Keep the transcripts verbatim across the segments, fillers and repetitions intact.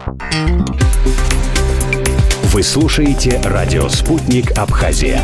Вы слушаете радио «Спутник Абхазия».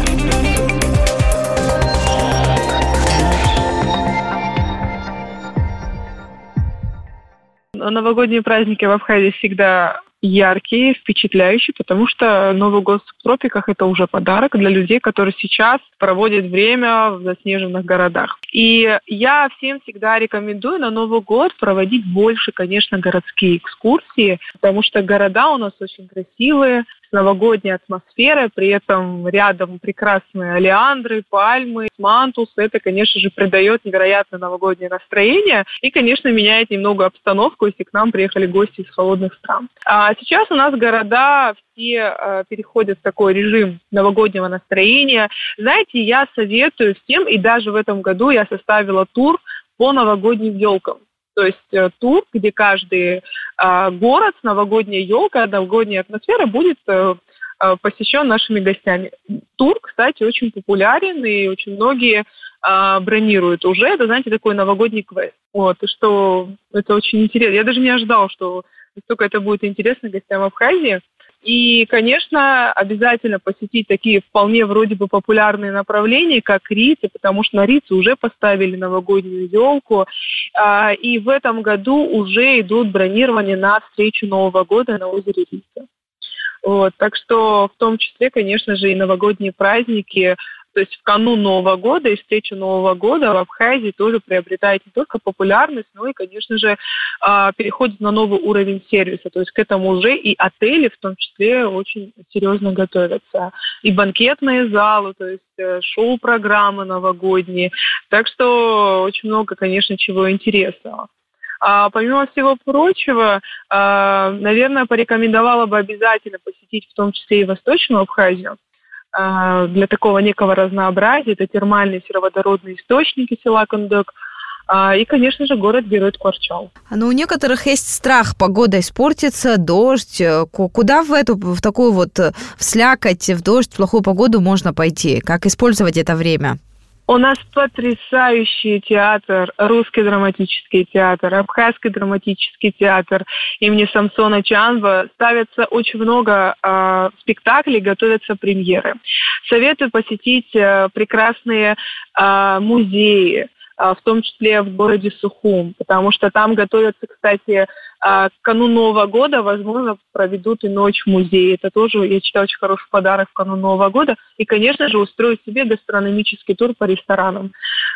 Новогодние праздники в Абхазии всегда яркие, впечатляющие, потому что Новый год в тропиках – это уже подарок для людей, которые сейчас проводят время в заснеженных городах. И я всем всегда рекомендую на Новый год проводить больше, конечно, городские экскурсии, потому что города у нас очень красивые, с новогодней атмосферой, при этом рядом прекрасные олеандры, пальмы, мантус. Это, конечно же, придает невероятное новогоднее настроение и, конечно, меняет немного обстановку, если к нам приехали гости из холодных стран. А сейчас у нас города все э, переходят в такой режим новогоднего настроения. Знаете, я советую всем, и даже в этом году я составила тур по новогодним елкам. То есть э, тур, где каждый э, город с новогодней елкой, новогодняя атмосфера будет э, э, посещен нашими гостями. Тур, кстати, очень популярен, и очень многие э, бронируют уже. Это, знаете, такой новогодний квест. Вот, и что это очень интересно. Я даже не ожидала, что настолько это будет интересно гостям Абхазии. И, конечно, обязательно посетить такие вполне вроде бы популярные направления, как Рица, потому что на Рице уже поставили новогоднюю елку. И в этом году уже идут бронирования на встречу Нового года на озере Рица. Вот, так что в том числе, конечно же, и новогодние праздники, то есть в канун Нового года и встречу Нового года в Абхазии тоже приобретает не только популярность, но и, конечно же, переходит на новый уровень сервиса. То есть к этому уже и отели в том числе очень серьезно готовятся. И банкетные залы, то есть шоу-программы новогодние. Так что очень много, конечно, чего интересного. А помимо всего прочего, наверное, порекомендовала бы обязательно посетить в том числе и Восточную Абхазию. Для такого некого разнообразия. Это термальные сероводородные источники села Кандык. И, конечно же, город-герой Ткварчал. Но у некоторых есть страх, погода испортится, дождь. Куда в эту, в такую вот в слякоть, в дождь, в плохую погоду можно пойти? Как использовать это время? У нас потрясающий театр, русский драматический театр, абхазский драматический театр имени Самсона Чанба. Ставится очень много э, спектаклей, готовятся премьеры. Советую посетить э, прекрасные э, музеи, в том числе в городе Сухум, потому что там готовятся, кстати, к кануну Нового года, возможно, проведут и ночь в музее. Это тоже, я считаю, очень хороший подарок в канун Нового года. И, конечно же, устроить себе гастрономический тур по ресторанам.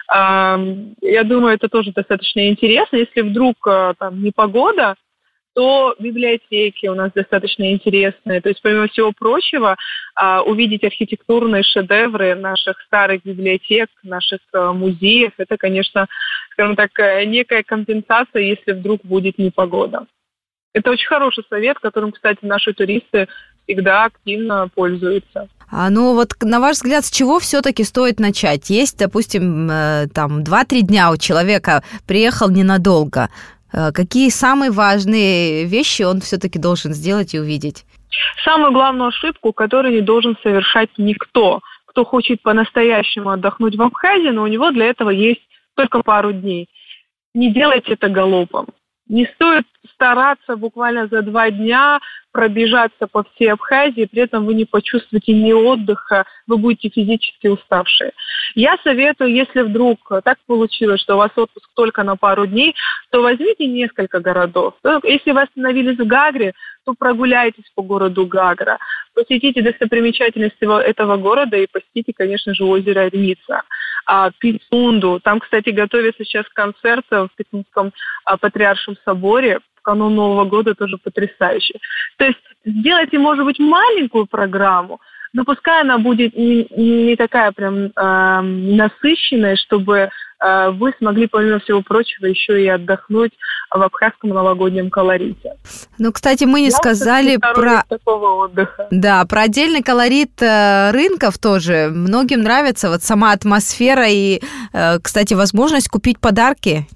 Я думаю, это тоже достаточно интересно. Если вдруг там непогода, то библиотеки у нас достаточно интересные. То есть, помимо всего прочего, увидеть архитектурные шедевры наших старых библиотек, наших музеев, это, конечно, скажем так, некая компенсация, если вдруг будет непогода. Это очень хороший совет, которым, кстати, наши туристы всегда активно пользуются. А, ну вот, на ваш взгляд, с чего все-таки стоит начать? Есть, допустим, там два-три дня у человека, приехал ненадолго. Какие самые важные вещи он все-таки должен сделать и увидеть? Самую главную ошибку, которую не должен совершать никто, кто хочет по-настоящему отдохнуть в Абхазии, но у него для этого есть только пару дней. Не делайте это галопом. Не стоит стараться буквально за два дня пробежаться по всей Абхазии, при этом вы не почувствуете ни отдыха, вы будете физически уставшие. Я советую, если вдруг так получилось, что у вас отпуск только на пару дней, то возьмите несколько городов. Если вы остановились в Гагре, то прогуляйтесь по городу Гагра, посетите достопримечательности этого города и посетите, конечно же, озеро Рица. Пицунду. Там, кстати, готовится сейчас концерт в Пицундском Патриаршем соборе. В канун Нового года тоже потрясающе. То есть сделайте, может быть, маленькую программу, но пускай она будет не, не такая прям э, насыщенная, чтобы э, вы смогли, помимо всего прочего, еще и отдохнуть в абхазском новогоднем колорите. Ну, кстати, мы не Я сказали про... такого отдыха. Да, про отдельный колорит э, рынков тоже. Многим нравится вот сама атмосфера и, э, кстати, возможность купить подарки.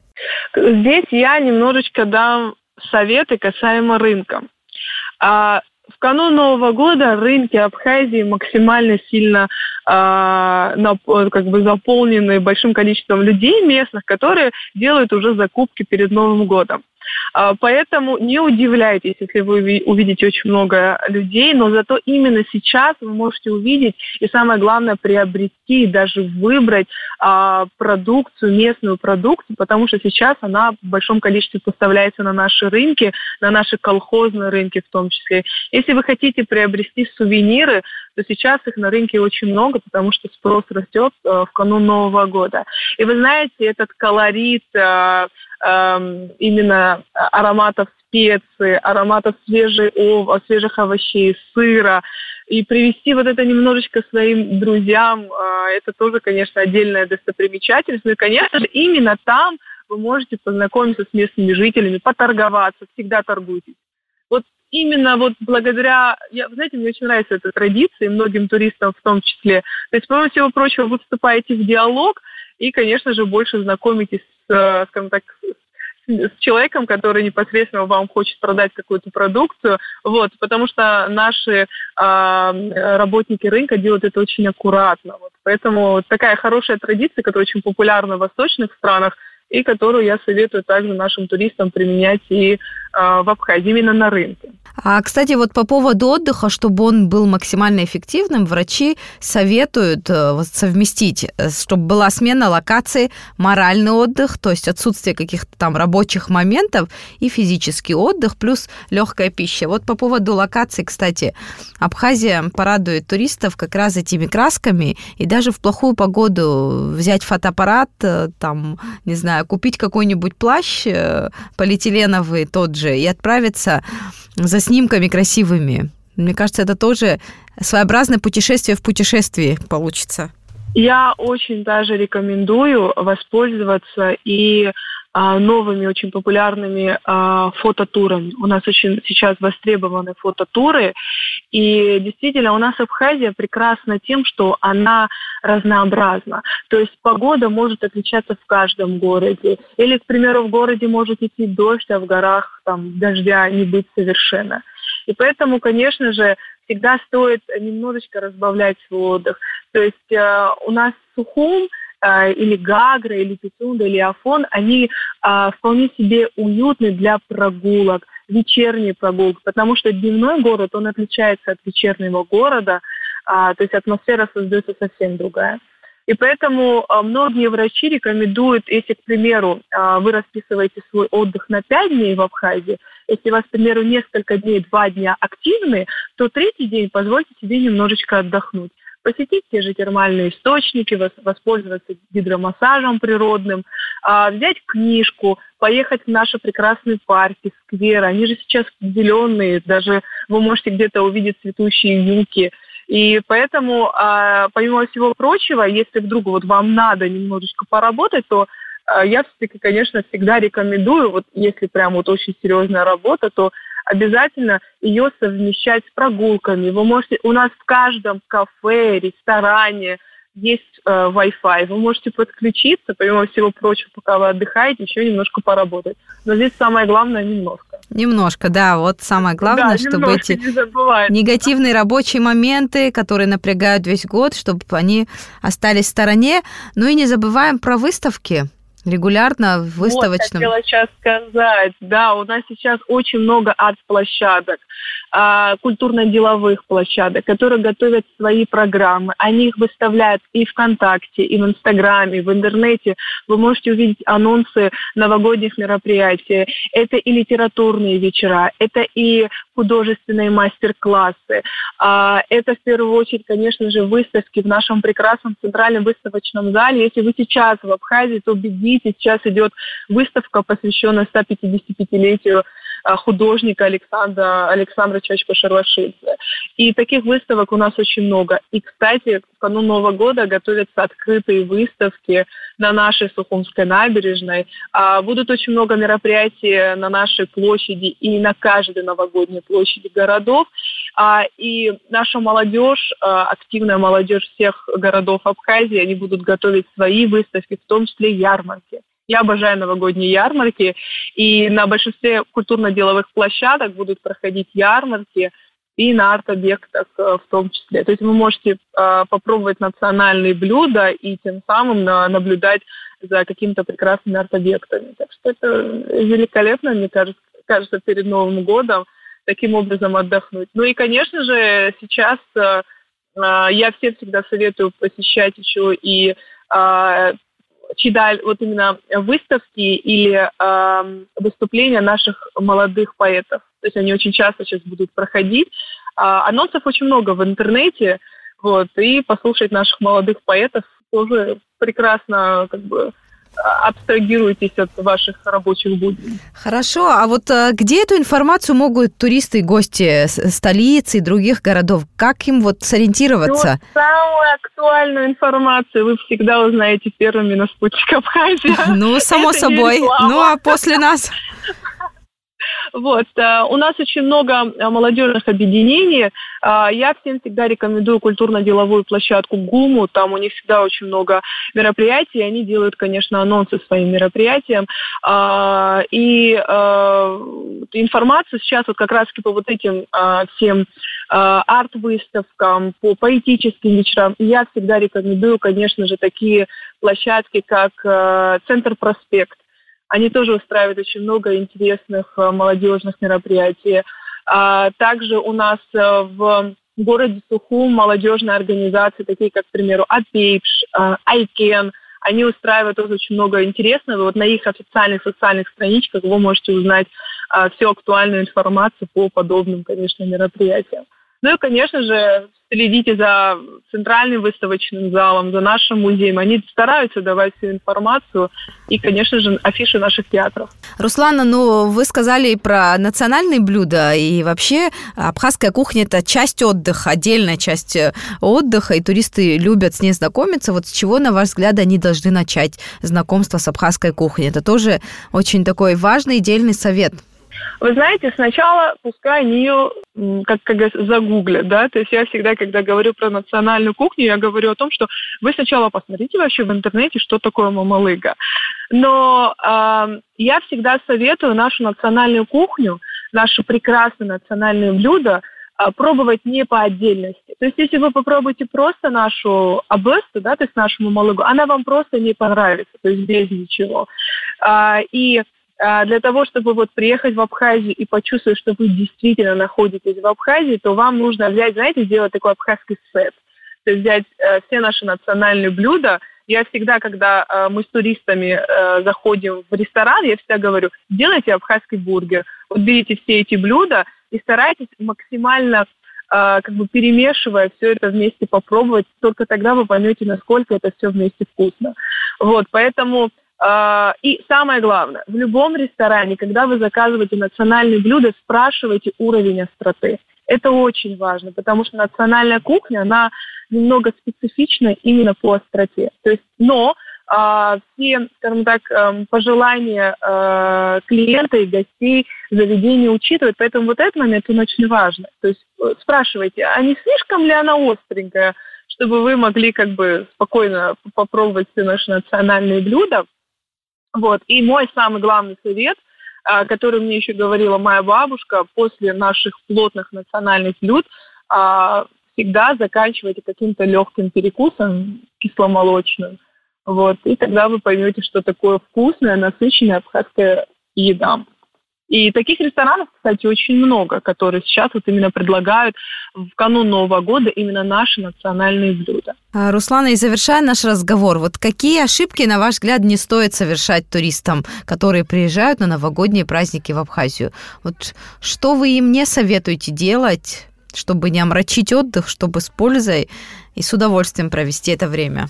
Здесь я немножечко дам советы касаемо рынка. А, в канун Нового года рынки Абхазии максимально сильно а, на, как бы заполнены большим количеством людей местных, которые делают уже закупки перед Новым годом. Поэтому не удивляйтесь, если вы увидите очень много людей, но зато именно сейчас вы можете увидеть и, самое главное, приобрести и даже выбрать продукцию, местную продукцию, потому что сейчас она в большом количестве поставляется на наши рынки, на наши колхозные рынки в том числе. Если вы хотите приобрести сувениры, то сейчас их на рынке очень много, потому что спрос растет в канун Нового года. И вы знаете, этот колорит именно ароматов специй, ароматов свежей ов... свежих овощей, сыра, и привезти вот это немножечко своим друзьям, это тоже, конечно, отдельная достопримечательность. Ну и, конечно же, именно там вы можете познакомиться с местными жителями, поторговаться, всегда торгуйтесь. Вот именно вот благодаря, я, знаете, мне очень нравится эта традиция, и многим туристам в том числе. То есть, помимо всего прочего, вы вступаете в диалог и, конечно же, больше знакомитесь с, скажем так, с человеком, который непосредственно вам хочет продать какую-то продукцию, вот, потому что наши э, работники рынка делают это очень аккуратно. Вот, поэтому такая хорошая традиция, которая очень популярна в восточных странах, и которую я советую также нашим туристам применять и э, в Абхазии, именно на рынке. А, кстати, вот по поводу отдыха, чтобы он был максимально эффективным, врачи советуют э, совместить, чтобы была смена локации, моральный отдых, то есть отсутствие каких-то там рабочих моментов, и физический отдых, плюс легкая пища. Вот по поводу локации, кстати, Абхазия порадует туристов как раз этими красками, и даже в плохую погоду взять фотоаппарат, там, не знаю, купить какой-нибудь плащ полиэтиленовый тот же и отправиться за снимками красивыми. Мне кажется, это тоже своеобразное путешествие в путешествии получится. Я очень даже рекомендую воспользоваться и а, новыми очень популярными а, фототурами. У нас очень сейчас востребованы фототуры, и действительно у нас Абхазия прекрасна тем, что она разнообразна. То есть погода может отличаться в каждом городе. Или, к примеру, в городе может идти дождь, а в горах там дождя не быть совершенно. И поэтому, конечно же, всегда стоит немножечко разбавлять свой отдых. То есть э, у нас Сухум э, или Гагра, или Пицунда, или Афон, они э, вполне себе уютны для прогулок, вечерние прогулки, потому что дневной город, он отличается от вечернего города, э, то есть атмосфера создается совсем другая. И поэтому э, многие врачи рекомендуют, если, к примеру, э, вы расписываете свой отдых на пять дней в Абхазии, если у вас, к примеру, несколько дней, два дня активные, то третий день позвольте себе немножечко отдохнуть. Посетить те же термальные источники, воспользоваться гидромассажем природным, взять книжку, поехать в наши прекрасные парки, скверы. Они же сейчас зеленые, даже вы можете где-то увидеть цветущие юки. И поэтому, помимо всего прочего, если вдруг вот вам надо немножечко поработать, то я все-таки, конечно, всегда рекомендую, вот если прям вот очень серьезная работа, то обязательно ее совмещать с прогулками. Вы можете, у нас в каждом кафе, ресторане есть э, Wi-Fi. Вы можете подключиться, помимо всего прочего, пока вы отдыхаете, еще немножко поработать. Но здесь самое главное немножко. Немножко, да. Вот самое главное, да, чтобы эти не негативные рабочие моменты, которые напрягают весь год, чтобы они остались в стороне. Ну и не забываем про выставки. Регулярно в выставочном. Вот, хотела сейчас сказать. Да, у нас сейчас очень много арт-площадок, культурно-деловых площадок, которые готовят свои программы. Они их выставляют и ВКонтакте, и в Инстаграме, и в интернете. Вы можете увидеть анонсы новогодних мероприятий. Это и литературные вечера, это и художественные мастер-классы. Это, в первую очередь, конечно же, выставки в нашем прекрасном центральном выставочном зале. Если вы сейчас в Абхазии, то бегите. Сейчас идет выставка, посвященная сто пятидесятипятилетию художника Александра, Александра Чачпа-Шарлашидзе. И таких выставок у нас очень много. И, кстати, в канун Нового года готовятся открытые выставки на нашей Сухумской набережной. Будут очень много мероприятий на нашей площади и на каждой новогодней площади городов. И наша молодежь, активная молодежь всех городов Абхазии, они будут готовить свои выставки, в том числе ярмарки. Я обожаю новогодние ярмарки, и на большинстве культурно-деловых площадок будут проходить ярмарки, и на арт-объектах в том числе. То есть вы можете попробовать национальные блюда и тем самым наблюдать за какими-то прекрасными арт-объектами. Так что это великолепно, мне кажется, кажется, перед Новым годом таким образом отдохнуть. Ну и, конечно же, сейчас э, я всем всегда советую посещать еще и э, читать вот именно выставки или э, выступления наших молодых поэтов. То есть они очень часто сейчас будут проходить. А, анонсов очень много в интернете, вот, и послушать наших молодых поэтов тоже прекрасно, как бы, абстрагируйтесь от ваших рабочих будней. Хорошо, а вот где эту информацию могут туристы и гости столицы и других городов? Как им вот сориентироваться? Ну, самую актуальную информацию вы всегда узнаете первыми на «Спутник Абхазия». Ну, само собой. Ну, а после нас... Вот. У нас очень много молодежных объединений. Я всем всегда рекомендую культурно-деловую площадку ГУМу. Там у них всегда очень много мероприятий. Они делают, конечно, анонсы своим мероприятиям. И информацию сейчас вот как раз-таки по вот этим всем арт-выставкам, по поэтическим вечерам я всегда рекомендую, конечно же, такие площадки, как Центр Проспект. Они тоже устраивают очень много интересных молодежных мероприятий. Также у нас в городе Сухум молодежные организации, такие как, к примеру, АПЕЙПШ, Айкен, они устраивают тоже очень много интересного. Вот на их официальных социальных страничках вы можете узнать всю актуальную информацию по подобным, конечно, мероприятиям. Ну и, конечно же, следите за центральным выставочным залом, за нашим музеем. Они стараются давать всю информацию и, конечно же, афиши наших театров. Руслана, ну, вы сказали про национальные блюда, и вообще абхазская кухня – это часть отдыха, отдельная часть отдыха, и туристы любят с ней знакомиться. Вот с чего, на ваш взгляд, они должны начать знакомство с абхазской кухней? Это тоже очень такой важный и дельный совет. Вы знаете, сначала пускай они ее, как, как загуглят, да, то есть я всегда, когда говорю про национальную кухню, я говорю о том, что вы сначала посмотрите вообще в интернете, что такое мамалыга. Но э, я всегда советую нашу национальную кухню, наши прекрасные национальные блюда э, пробовать не по отдельности. То есть если вы попробуете просто нашу абесту, да, то есть нашу мамалыгу, она вам просто не понравится, то есть без ничего. Э, и Для того, чтобы вот приехать в Абхазию и почувствовать, что вы действительно находитесь в Абхазии, то вам нужно взять, знаете, сделать такой абхазский сет. То есть взять э, все наши национальные блюда. Я всегда, когда э, мы с туристами э, заходим в ресторан, я всегда говорю, делайте абхазский бургер. Вот берите все эти блюда и старайтесь максимально, э, как бы перемешивая все это вместе попробовать. Только тогда вы поймете, насколько это все вместе вкусно. Вот, поэтому... И самое главное, в любом ресторане, когда вы заказываете национальные блюда, спрашивайте уровень остроты. Это очень важно, потому что национальная кухня, она немного специфична именно по остроте. То есть, но а, все, скажем так, пожелания а, клиента и гостей заведения учитывают, поэтому вот этот момент, он очень важный. То есть спрашивайте, а не слишком ли она остренькая, чтобы вы могли как бы спокойно попробовать все наши национальные блюда. Вот. И мой самый главный совет, который мне еще говорила моя бабушка, после наших плотных национальных блюд всегда заканчивайте каким-то легким перекусом кисломолочным. Вот. И тогда вы поймете, что такое вкусная, насыщенная абхазская еда. И таких ресторанов, кстати, очень много, которые сейчас вот именно предлагают в канун Нового года именно наши национальные блюда. Руслана, и завершая наш разговор, вот какие ошибки, на ваш взгляд, не стоит совершать туристам, которые приезжают на новогодние праздники в Абхазию? Вот что вы им не советуете делать, чтобы не омрачить отдых, чтобы с пользой и с удовольствием провести это время?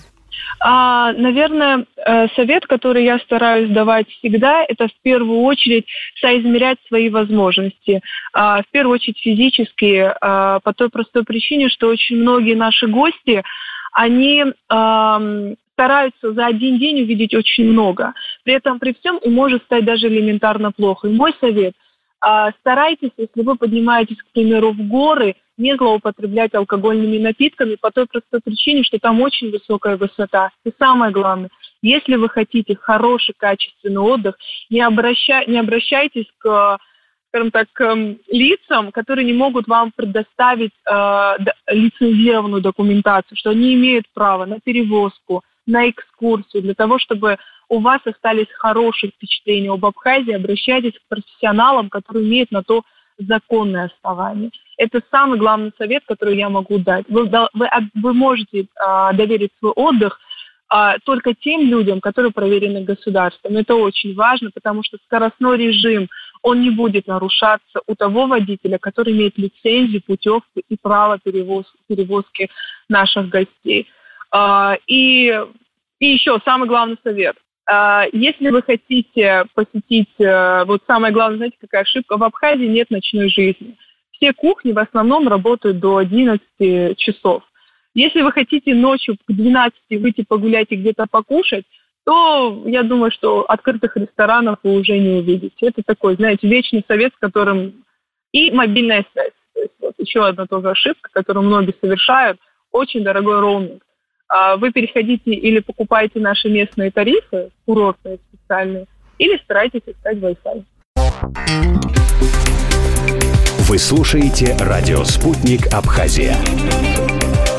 А, наверное, совет, который я стараюсь давать всегда, это в первую очередь соизмерять свои возможности. А, в первую очередь физические, а, по той простой причине, что очень многие наши гости, они а, стараются за один день увидеть очень много. При этом при всем им может стать даже элементарно плохо. И мой совет а, – старайтесь, если вы поднимаетесь, к примеру, в горы, не злоупотреблять алкогольными напитками по той простой причине, что там очень высокая высота. И самое главное, если вы хотите хороший, качественный отдых, не, обращай, не обращайтесь к скажем так, лицам, которые не могут вам предоставить э, лицензированную документацию, что они имеют право на перевозку, на экскурсию. Для того, чтобы у вас остались хорошие впечатления об Абхазии, обращайтесь к профессионалам, которые имеют на то законное основание. Это самый главный совет, который я могу дать. Вы, вы, вы можете э, доверить свой отдых э, только тем людям, которые проверены государством. Это очень важно, потому что скоростной режим, он не будет нарушаться у того водителя, который имеет лицензию, путевку и право перевозки, перевозки наших гостей. Э, и, и еще самый главный совет. Если вы хотите посетить, вот самое главное, знаете, какая ошибка, в Абхазии нет ночной жизни. Все кухни в основном работают до одиннадцати часов. Если вы хотите ночью к двенадцати выйти погулять и где-то покушать, то я думаю, что открытых ресторанов вы уже не увидите. Это такой, знаете, вечный совет, с которым... И мобильная связь. То есть вот еще одна тоже ошибка, которую многие совершают. Очень дорогой роуминг. Вы переходите или покупаете наши местные тарифы, курортные специальные, или старайтесь искать Wi-Fi. Вы слушаете радио «Спутник Абхазия».